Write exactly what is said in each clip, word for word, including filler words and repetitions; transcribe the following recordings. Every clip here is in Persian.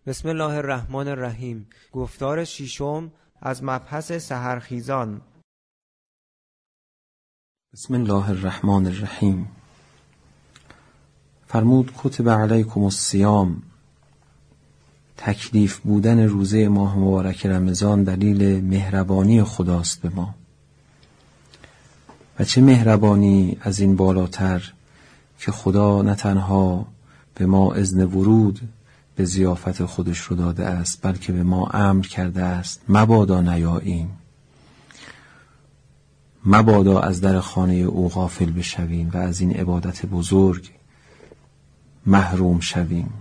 بسم الله الرحمن الرحیم. گفتار ششم از مبحث سحرخیزان. بسم الله الرحمن الرحیم. فرمود کتب علیکم الصیام. تکلیف بودن روزه ماه مبارک رمضان دلیل مهربانی خداست به ما. و چه مهربانی از این بالاتر که خدا نه تنها به ما اذن ورود به ضیافت خودش رو داده است، بلکه به ما امر کرده است مبادا نیاییم، مبادا از در خانه او غافل بشویم و از این عبادت بزرگ محروم شویم.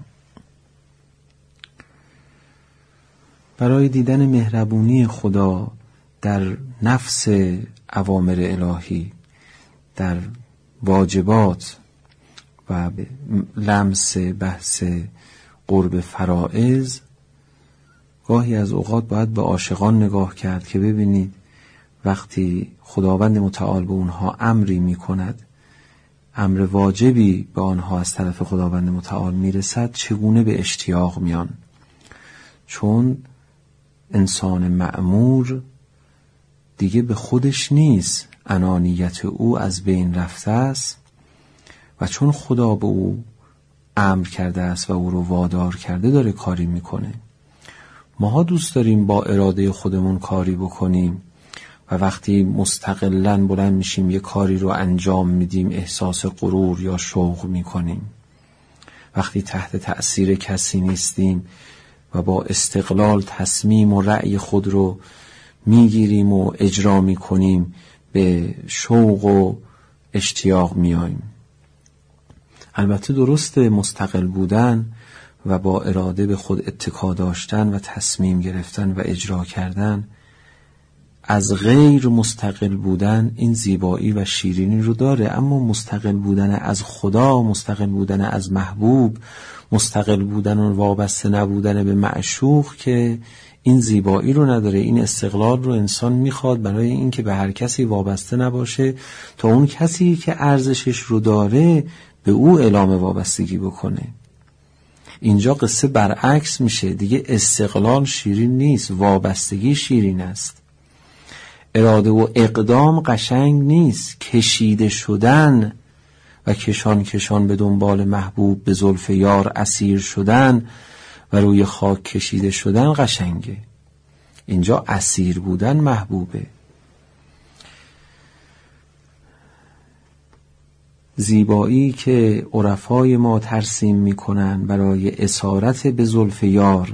برای دیدن مهربونی خدا در نفس اوامر الهی، در واجبات و لمس بحث قرب فرائض، گاهی از اوقات باید به عاشقان نگاه کرد که ببینید وقتی خداوند متعال به اونها امری می کند، امر واجبی به آنها از طرف خداوند متعال می رسد، چگونه به اشتیاق میان. چون انسان مأمور دیگه به خودش نیست، انانیت او از بین رفته است و چون خدا به او امر کرده است و او رو وادار کرده داره کاری میکنه. ماها دوست داریم با اراده خودمون کاری بکنیم و وقتی مستقلاً بلند میشیم یه کاری رو انجام میدیم احساس غرور یا شوق میکنیم. وقتی تحت تأثیر کسی نیستیم و با استقلال تصمیم و رأی خود رو میگیریم و اجرا میکنیم به شوق و اشتیاق میاییم. البته درسته مستقل بودن و با اراده به خود اتکا داشتن و تصمیم گرفتن و اجرا کردن از غیر مستقل بودن این زیبایی و شیرینی رو داره، اما مستقل بودن از خدا، مستقل بودن از محبوب، مستقل بودن و وابسته نبودن به معشوق که این زیبایی رو نداره. این استقلال رو انسان میخواد برای اینکه به هر کسی وابسته نباشه تا اون کسی که ارزشش رو داره به او اعلام وابستگی بکنه. اینجا قصه برعکس میشه، دیگه استقلال شیرین نیست، وابستگی شیرین است. اراده و اقدام قشنگ نیست، کشیده شدن و کشان کشان به دنبال محبوب به زلف یار اسیر شدن و روی خاک کشیده شدن قشنگه. اینجا اسیر بودن محبوبه. زیبایی که عرفای ما ترسیم میکنن برای اسارت به زلف یار،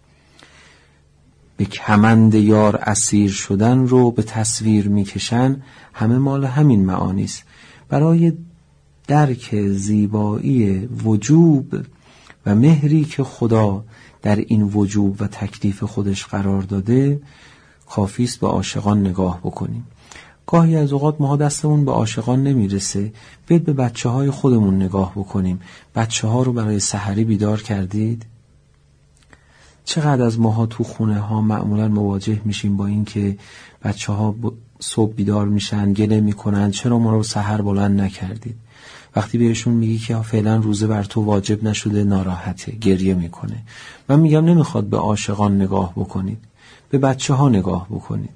به کمند یار اسیر شدن رو به تصویر میکشن، همه مال همین معانی است. برای درک زیبایی وجوب و مهری که خدا در این وجوب و تکلیف خودش قرار داده کافی است به عاشقان نگاه بکنیم. گاهی از اوقات ما دستمون به عاشقان نمیرسه، بیاید به بچه های خودمون نگاه بکنیم. بچه ها رو برای سحری بیدار کردید؟ چقدر از ماها تو خونه ها معمولا مواجه میشیم با این که بچه ها صبح بیدار میشن گله میکنن چرا ما رو سحر بلند نکردید. وقتی بهشون میگی که فعلا روزه بر تو واجب نشده ناراحته، گریه میکنه. من میگم نمیخواد به عاشقان نگاه بکنید، به بچه ها نگاه بکنید.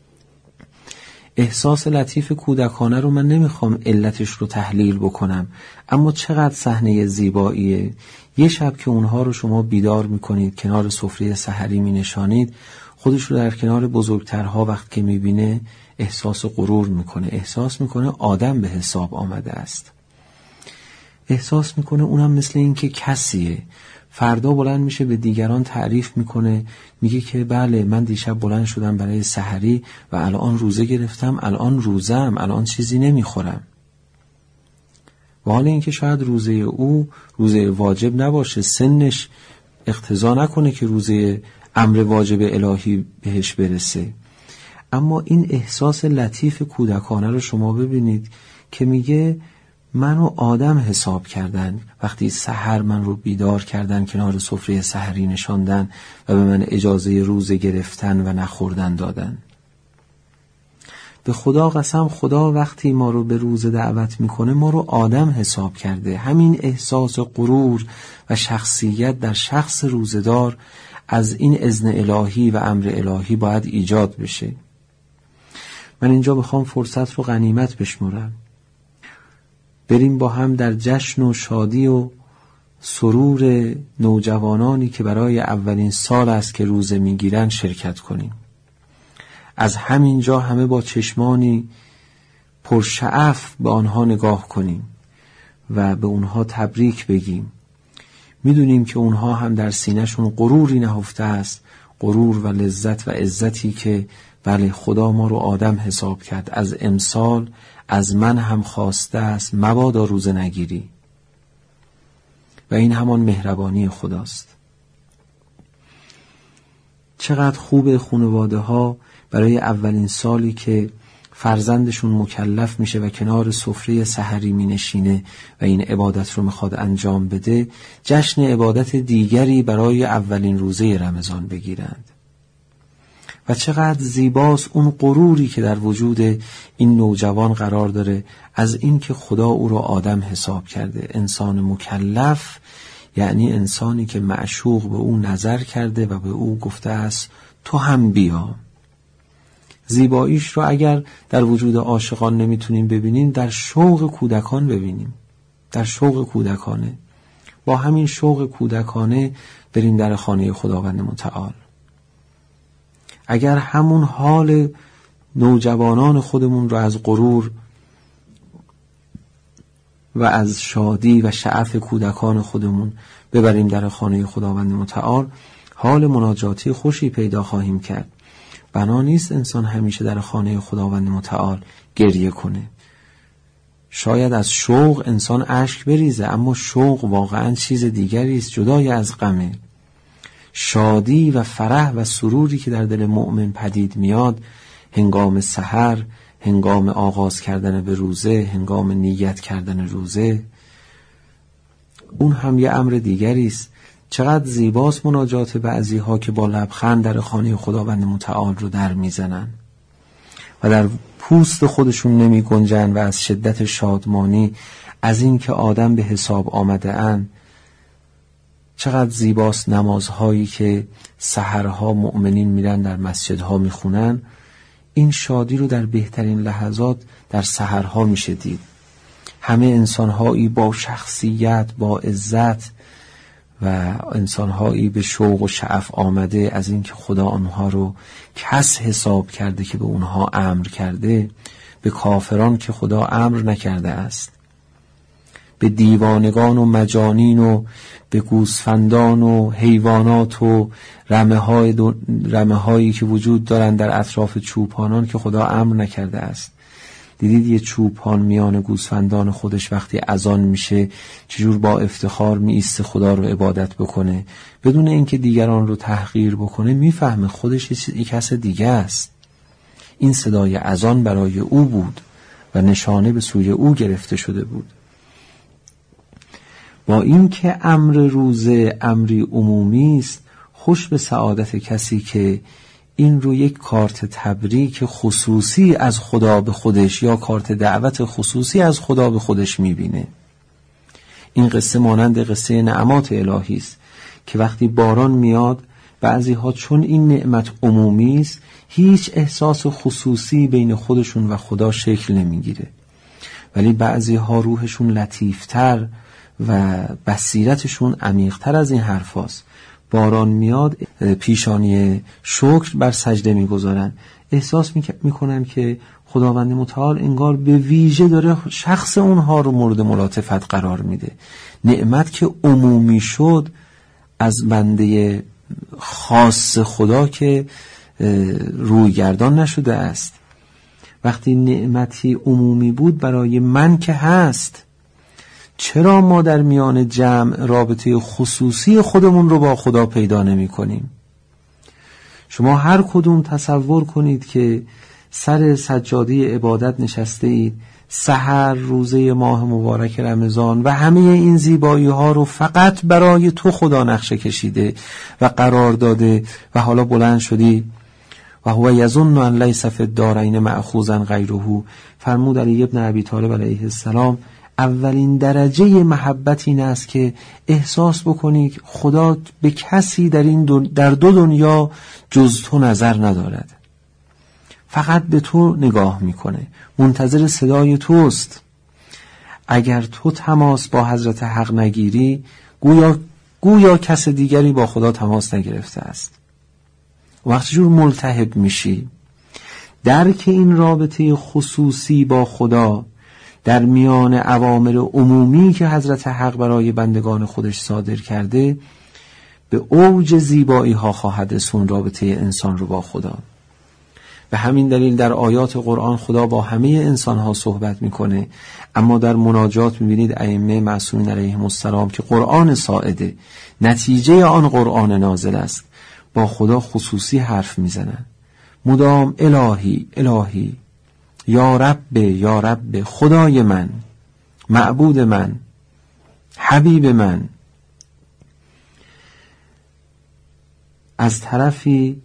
احساس لطیف کودکانه رو من نمیخوام علتش رو تحلیل بکنم، اما چقدر صحنه زیباییه. یه شب که اونها رو شما بیدار میکنید، کنار سفره سحری مینشانید، خودش رو در کنار بزرگترها وقت که میبینه احساس غرور میکنه، احساس میکنه آدم به حساب آمده است، احساس میکنه اونم مثل این که کسیه. فردا بلند میشه به دیگران تعریف میکنه، میگه که بله من دیشب بلند شدم برای سحری و الان روزه گرفتم، الان روزم، الان چیزی نمیخورم. و حالا اینکه شاید روزه او روزه واجب نباشه، سنش اقتضا نکنه که روزه امر واجب الهی بهش برسه، اما این احساس لطیف کودکانه رو شما ببینید که میگه منو آدم حساب کردن وقتی سحر من رو بیدار کردن، کنار سفره سحری نشاندن و به من اجازه روزه گرفتن و نخوردن دادن. به خدا قسم، خدا وقتی ما رو به روزه دعوت میکنه ما رو آدم حساب کرده. همین احساس غرور و شخصیت در شخص روزه‌دار از این اذن الهی و امر الهی باید ایجاد بشه. من اینجا بخوام فرصت رو غنیمت بشمرم، بریم با هم در جشن و شادی و سرور نوجوانانی که برای اولین سال است که روزه میگیرن شرکت کنیم. از همینجا همه با چشمانی پرشعف به آنها نگاه کنیم و به اونها تبریک بگیم. میدونیم که اونها هم در سینه‌شون غروری نهفته است، غرور و لذت و عزتی که بله خدا ما رو آدم حساب کرد، از امسال از من هم خواسته است مبادا روزه نگیری. و این همان مهربانی خداست. چقدر خوب خانواده ها برای اولین سالی که فرزندشون مکلف میشه و کنار سفره سحری می نشینه و این عبادت رو میخواد انجام بده، جشن عبادت دیگری برای اولین روزه رمضان بگیرند. و چقدر زیباست اون غروری که در وجود این نوجوان قرار داره از این که خدا او رو آدم حساب کرده. انسان مکلف یعنی انسانی که معشوق به او نظر کرده و به او گفته است تو هم بیا. زیباییش رو اگر در وجود عاشقان نمیتونیم ببینیم، در شوق کودکان ببینیم، در شوق کودکانه. با همین شوق کودکانه بریم در خانه خداوند متعال. اگر همون حال نوجوانان خودمون رو از غرور و از شادی و شعف کودکان خودمون ببریم در خانه خداوند متعال، حال مناجاتی خوشی پیدا خواهیم کرد. بنا نیست انسان همیشه در خانه خداوند متعال گریه کنه. شاید از شوق انسان اشک بریزه، اما شوق واقعا چیز دیگری است جدای از غمه. شادی و فرح و سروری که در دل مؤمن پدید میاد هنگام سحر، هنگام آغاز کردن به روزه، هنگام نیت کردن روزه، اون هم یه امر دیگری است. چقدر زیباست مناجات بعضی ها که با لبخند در خانه خداوند متعال رو در میزنن و در پوست خودشون نمی گنجن و از شدت شادمانی از این که آدم به حساب آمده ان. چقدر زیباست نمازهایی که سحرها مؤمنین میرن در مسجدها میخونن. این شادی رو در بهترین لحظات در سحرها میشه دید. همه انسانهایی با شخصیت، با عزت و انسانهایی به شوق و شعف آمده از این که خدا آنها رو کس حساب کرده که به اونها امر کرده، به کافران که خدا امر نکرده است، به دیوانگان و مجانین و به گوسفندان و حیوانات و رمه های دو... رمه هایی که وجود دارن در اطراف چوپانان که خدا امر نکرده است. دیدید یه چوپان میان گوسفندان خودش وقتی اذان میشه چجور با افتخار می ایسته خدا رو عبادت بکنه، بدون اینکه دیگران رو تحقیر بکنه. میفهمه خودش یک کس دیگه است. این صدای اذان برای او بود و نشانه به سوی او گرفته شده بود. با این که امر روزه امری عمومی است، خوش به سعادت کسی که این رو یک کارت تبریک خصوصی از خدا به خودش یا کارت دعوت خصوصی از خدا به خودش میبینه. این قصه مانند قصه نعمات الهی است که وقتی باران میاد بعضی ها چون این نعمت عمومی است هیچ احساس خصوصی بین خودشون و خدا شکل نمیگیره، ولی بعضی ها روحشون لطیفتر و بصیرتشون عمیق‌تر از این حرفاست. باران میاد پیشانی شکر بر سجده میگذارن، احساس میکنن که خداوند متعال انگار به ویژه داره شخص اونها رو مورد ملاطفت قرار میده. نعمت که عمومی شد از بنده خاص خدا که روی گردان نشده است. وقتی نعمتی عمومی بود برای من که هست، چرا ما در میان جمع رابطه خصوصی خودمون رو با خدا پیدا نمی کنیم؟ شما هر کدوم تصور کنید که سر سجاده عبادت نشسته اید، سحر روزه ماه مبارک رمضان و همه این زیبایی ها رو فقط برای تو خدا نقشه کشیده و قرار داده و حالا بلند شدی و هو یظن ان لیس فی الدارین مأخوذا غیره. فرمود علی ابن ابی طالب علیه السلام اولین درجه محبت این است که احساس بکنی خدا به کسی در این دو در دو دنیا جز تو نظر ندارد، فقط به تو نگاه میکنه، منتظر صدای توست. اگر تو تماس با حضرت حق نگیری گویا گویا کس دیگری با خدا تماس نگرفته است. وقتی جور ملتهب میشی، درک این رابطه خصوصی با خدا در میان اوامر عمومی که حضرت حق برای بندگان خودش صادر کرده به اوج زیبایی ها خواهد رسوند رابطه انسان رو با خدا. به همین دلیل در آیات قرآن خدا با همه انسان ها صحبت میکنه، اما در مناجات میبینید ائمه معصومین علیهم السلام که قرآن ساعده، نتیجه آن قرآن نازل است، با خدا خصوصی حرف میزنن. مدام الهی الهی، یا رب یا رب، خدای من، معبود من، حبیب من. از طرفی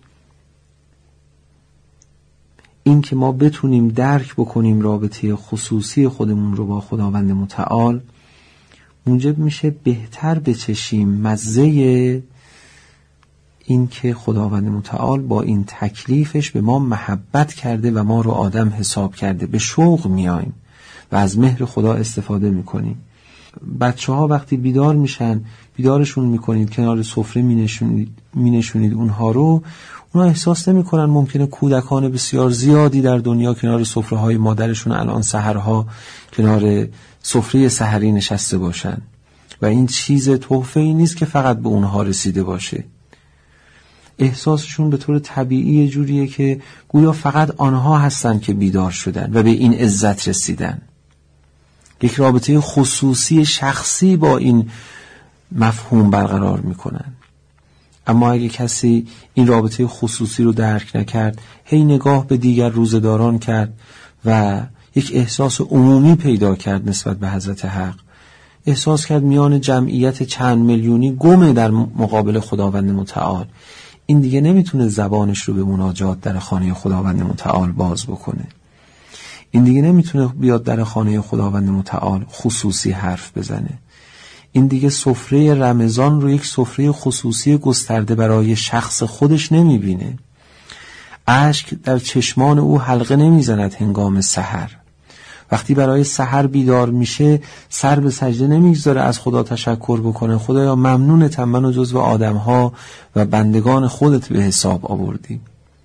این که ما بتونیم درک بکنیم رابطه خصوصی خودمون رو با خداوند متعال، موجب میشه بهتر بچشیم مزه این که خداوند متعال با این تکلیفش به ما محبت کرده و ما رو آدم حساب کرده. به شوق میایم و از مهر خدا استفاده میکنیم. بچه ها وقتی بیدار میشن، بیدارشون میکنید، کنار سفره مینشونید مینشونید اونها رو، اونها احساس نمیکنن ممکنه کودکان بسیار زیادی در دنیا کنار سفره های مادرشون الان سحرها کنار سفره سحری نشسته باشن و این چیز تحفه‌ای نیست که فقط به اونها رسیده باشه. احساسشون به طور طبیعی جوریه که گویا فقط آنها هستن که بیدار شدن و به این عزت رسیدن. یک رابطه خصوصی شخصی با این مفهوم برقرار میکنن. اما اگه کسی این رابطه خصوصی رو درک نکرد، هی نگاه به دیگر روزداران کرد و یک احساس عمومی پیدا کرد نسبت به حضرت حق، احساس کرد میان جمعیت چند میلیونی گمه در مقابل خداوند متعال، این دیگه نمیتونه زبانش رو به مناجات در خانه خداوند متعال باز بکنه. این دیگه نمیتونه بیاد در خانه خداوند متعال خصوصی حرف بزنه. این دیگه سفره رمضان رو یک سفره خصوصی گسترده برای شخص خودش نمیبینه. اشک در چشمان او حلقه نمیزند هنگام سحر. وقتی برای سحر بیدار میشه سر به سجده نمیگذاره از خدا تشکر بکنه، خدایا ممنونتم منو جزو آدمها و بندگان خودت به حساب آوردی.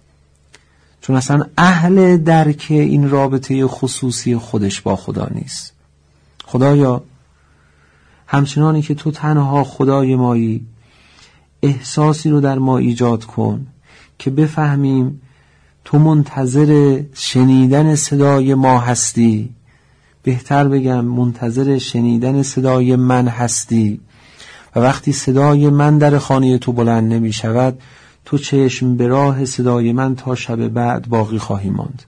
چون اصلا اهل درک این رابطه خصوصی خودش با خدا نیست. خدایا همچنانی که تو تنها خدای مایی، احساسی رو در ما ایجاد کن که بفهمیم تو منتظر شنیدن صدای ما هستی، بهتر بگم منتظر شنیدن صدای من هستی، و وقتی صدای من در خانه تو بلند نمی شود تو چشم به راه صدای من تا شب بعد باقی خواهی ماند.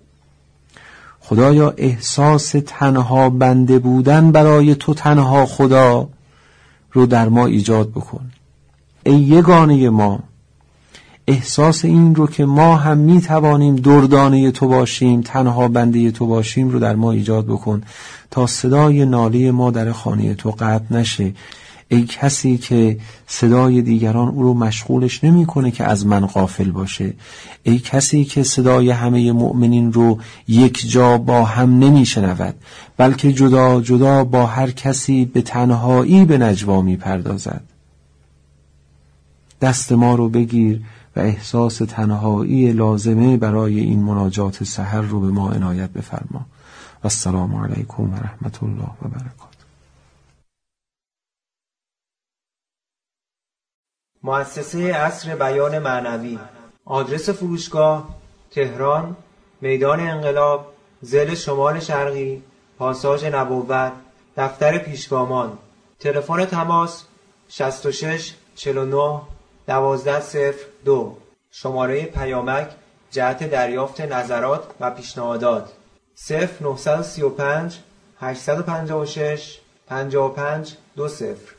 خدایا احساس تنها بنده بودن برای تو تنها خدا رو در ما ایجاد بکن. ای یگانه ما، احساس این رو که ما هم می توانیم دردانه تو باشیم، تنها بنده تو باشیم رو در ما ایجاد بکن تا صدای ناله ما در خانه تو قطع نشه. ای کسی که صدای دیگران او رو مشغولش نمی کنه که از من غافل باشه. ای کسی که صدای همه مؤمنین رو یک جا با هم نمی شنود، بلکه جدا جدا با هر کسی به تنهایی به نجوا می پردازد. دست ما رو بگیر و احساس تنهایی لازمه برای این مناجات سحر رو به ما عنایت بفرما. و السلام علیکم و رحمت الله و برکاته. مؤسسه عصر بیان معنوی. آدرس فروشگاه: تهران، میدان انقلاب، ضلع شمال شرقی، پاساژ نبوت، دفتر پیشگامان. تلفن تماس: شصت و شش چهل و نه دوازده صفر دو. شماره پیامک جهت دریافت نظرات و پیشنهادات: صفر نه سه پنج هشت پنج شش پنج پنج دو صفر.